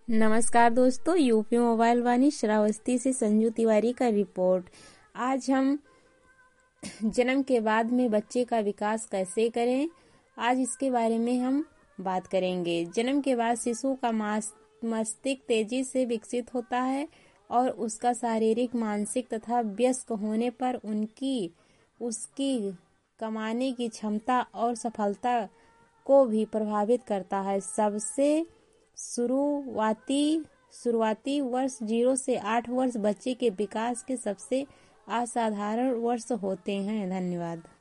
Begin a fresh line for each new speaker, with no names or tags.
नमस्कार दोस्तों, UP mobile वाणी श्रावस्ती से संजू तिवारी का रिपोर्ट। आज हम जन्म के बाद में बच्चे का विकास कैसे करें, आज इसके बारे में हम बात करेंगे। जन्म के बाद शिशु का मस्तिष्क तेजी से विकसित होता है और उसका शारीरिक, मानसिक तथा वयस्क होने पर उसकी कमाने की क्षमता और सफलता को भी प्रभावित करता है। सबसे शुरुआती वर्ष 0 से 8 वर्ष बच्चे के विकास के सबसे असाधारण वर्ष होते हैं। धन्यवाद।